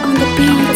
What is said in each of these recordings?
on the beat.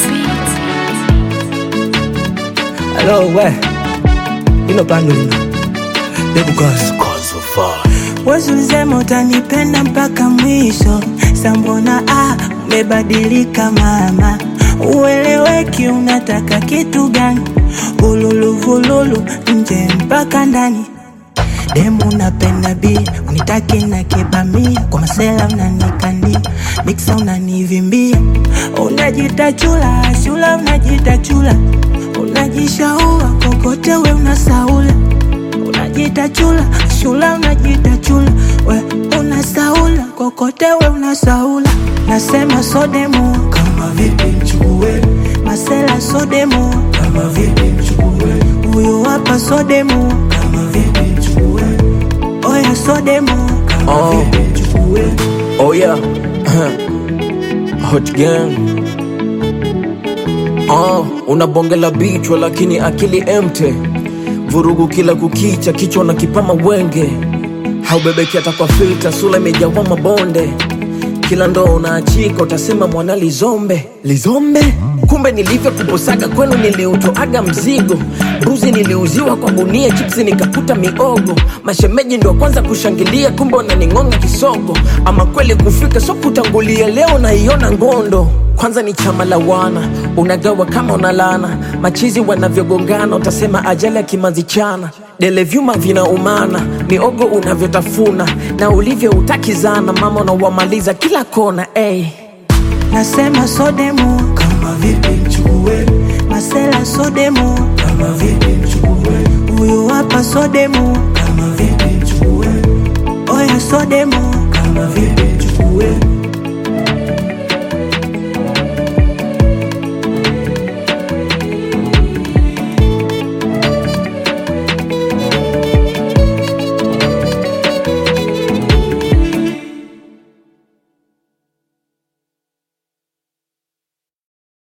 Hello, where? You know Pandolino. Baby cause so far. Wazulisema utanipenda mpaka mwisho. Sambona umebadilika mama. Ueleweki unataka kitu gani? Vululu vululu nje mpaka ndani. Demu unapenda bi, unitaki na kebamia. Kwa masela unanikandi, mixa unanivimbia. Unajita chula, shula unajita chula. Unajishaua kokote we unasaula. Unajita chula, shula unajita chula. We unasaula, kokote we unasaula. Nasema so demu, Kama vipi mchukue, masela so demu, kama vipi mchukue, huyu hapa so demu, kama vipi mchukue, oya so demu. kama vipi mchukue. Oh yeah. Hot gang. Unabongela bichwa lakini akili empty. Vurugu kila kukicha, kichwa na kipama wenge. Haubebeki hata kwa filter, sula imejawa mabonde. Kila ndoo unaachika utasema mwana lizombe. Lizombe? Kumbe nilivyo kuposaga kwenu niliutoaga mzigo. Mbuzi niliuziwa kwa gunia, chipsi nikakuta miogo. Mashemeji ndo kwanza kushangilia, kumbe wananingonga kisogo. Ama kweli kufika so kutangulia, leo naiona ngondo. Kwanza ni chama la wana, unagawa kama unalana. Machizi wanavyogongana, utasema ajali ya kimanzi chana. Dele vyuma vinaumana, miogo unavyotafuna. Na ulivyo utakizana, mama unawamaliza kila kona, ey. Nasema so demu, Kama vipi mchukue, masela so demu, kama vipi mchukue, huyu hapa so demu, kama vipi mchukue, oya so demu. kama vipi mchukue.